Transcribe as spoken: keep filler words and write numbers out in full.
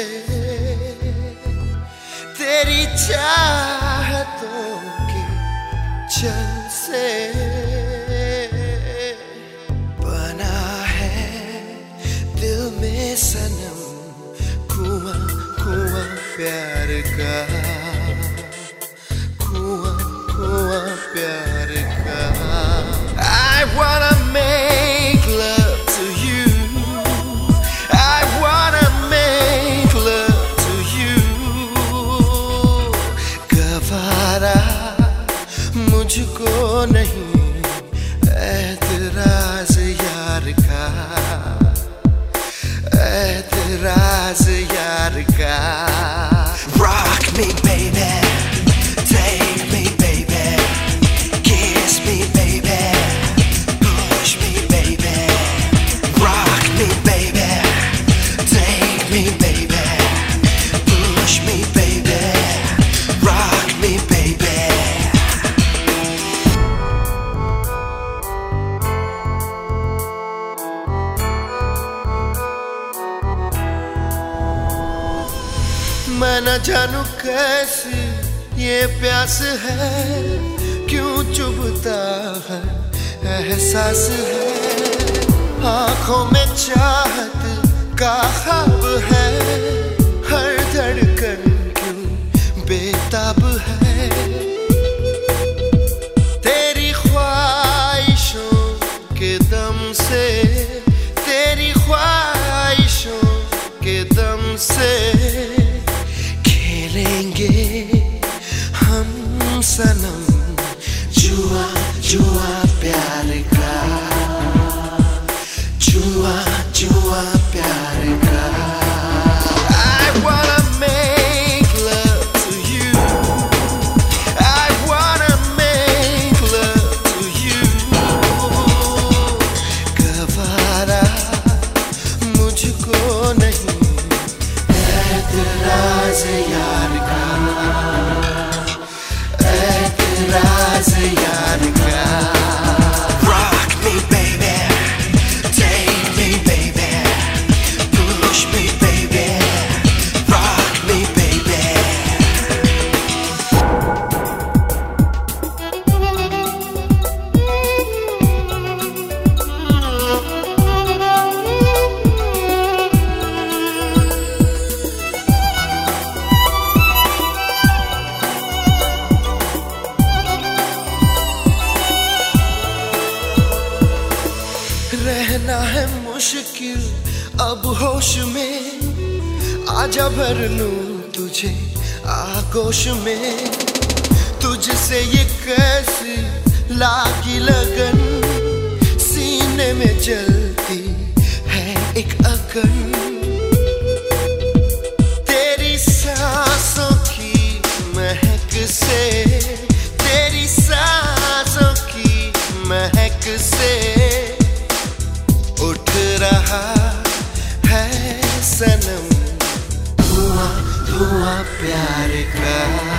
तेरी चाहतों के जल से बना है दिल में सनम कुआं कुआं प्यार का, कुआं कुआं प्यार का। I wanna make love to you, I wanna make love to you। गवारा मुझको नहीं ऐतराज यार का, ऐतराज यार का। Rock me baby, take me baby, kiss me baby, push me baby, rock me baby, take me baby, push me baby, rock me baby। मैं न जानू कैसी ये प्यास है, क्यों चुभता है एहसास है। आंखों में चाहत का ख्वाब है, हर धड़कन क्यों बेताब है। तेरी ख्वाहिशों के दम से, तेरी ख्वाहिशों के दम से खेलेंगे हम सनम जुआ जुआ प्यार का, जुआ जुआ प्यार का। I wanna make love to you, I wanna make love to you। गवारा मुझको नहीं ऐतराज यार का, ऐतराज यार का। Rock me baby, take me baby, push me baby, rock me baby। रहना है मुश्किल अब होश में, आजा भर लूं तुझे आगोश में। तुझसे ये कैसी लागी लगन, सीने में जलती है एक अगन। तेरी सांसों की महक से, तेरी सांसों की महक से उठ रहा है सनम धुआं धुआं प्यार का।